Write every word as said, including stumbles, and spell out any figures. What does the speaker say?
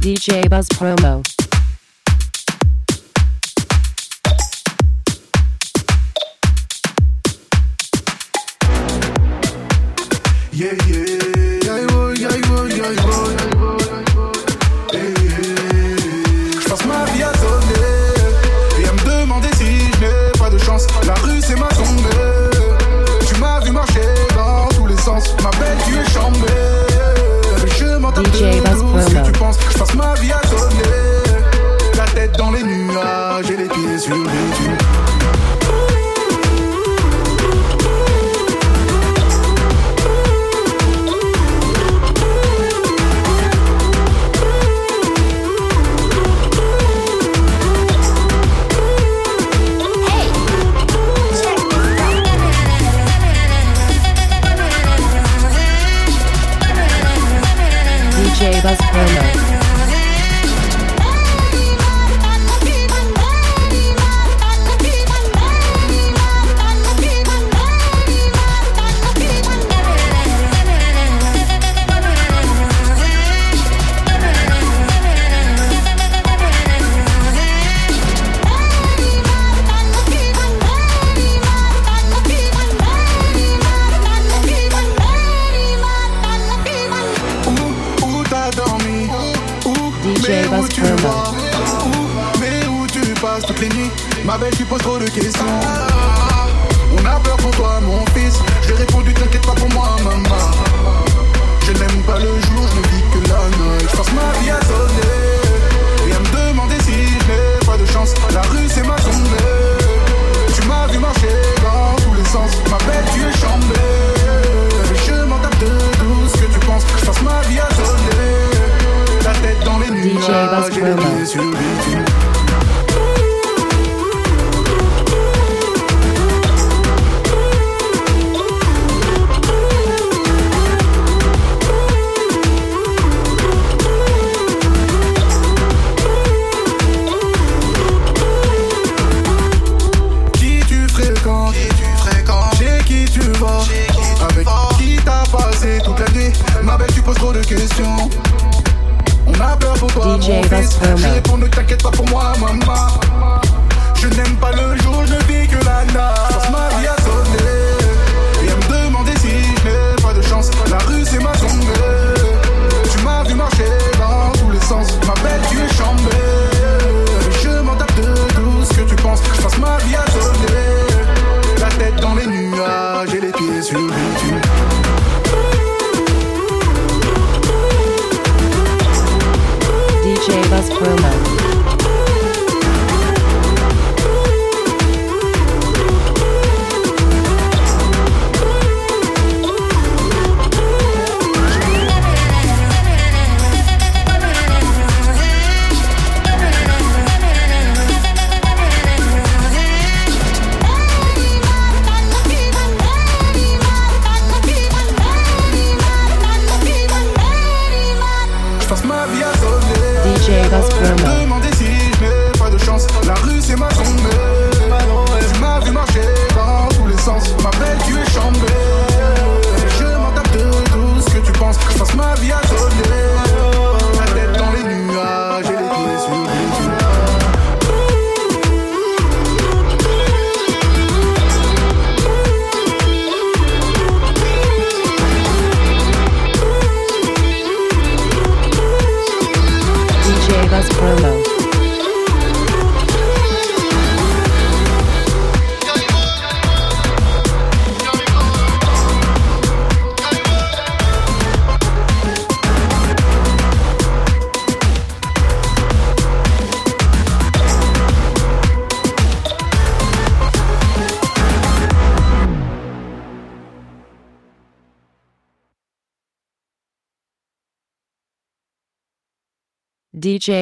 D J Buzz Promo. Yeah, yeah, yeah, boy, yeah, boy, yeah, boy. Hey, hey. J'passe ma vie à sonner et à me demander si je n'ai pas de chance. La rue c'est ma tombe. Tu m'as vu marcher dans tous les sens. Ma belle, tu es chambée. Je m'en tape de tout ce que tu penses. J'passe ma vie à sonner, la tête dans les nuages et les pieds sur les dunes. D J Buzz Promo. Où tu vas, où, mais où tu passes toutes les nuits. Ma belle, tu poses trop de questions. On a peur pour toi, mon fils. J'ai répondu, t'inquiète pas pour moi, maman. Je n'aime pas le jour, je ne vis que la nuit. Je passe ma vie à sonner et à me demander si je n'ai pas de chance. La rue, c'est ma tombe. Tu m'as vu marcher dans tous les sens. Ma belle, tu es chambée. Je m'en tape de tout ce que tu penses. Je passe ma vie à sonner, la tête dans les nuages. D J Buzz Promo. Qui tu fréquentes, chez qui tu vas, avec qui t'as passé toute la nuit. Ma belle, tu poses trop de questions. On a peur pour toi, D J mon Buzz fils. Promo. J'ai répondu, ne t'inquiète pas pour moi, maman. Je n'aime pas le jour, je ne vis que la nuit. Passe ma vie à sonner et à me demander si je n'ai pas de chance. La rue, c'est ma tombe. Tu m'as vu marcher dans tous les sens. Ma belle, tu es chambée. Je m'en tape de tout ce que tu penses. Je passe ma vie à sonner, la tête dans les nuages et les pieds sur les dunes. D J Buzz Promo. Je passe ma vie à sonner, D J Buzz Promo. demander si je n'ai pas de chance. La rue c'est ma tombe. Tu m'as vu marcher dans tous les sens. Ma belle, tu es chambée. Je m'en tape de tout ce que tu penses. Je passe ma vie à sonner, la tête dans les nuages et les pieds sur les dunes. D J Buzz Promo. D J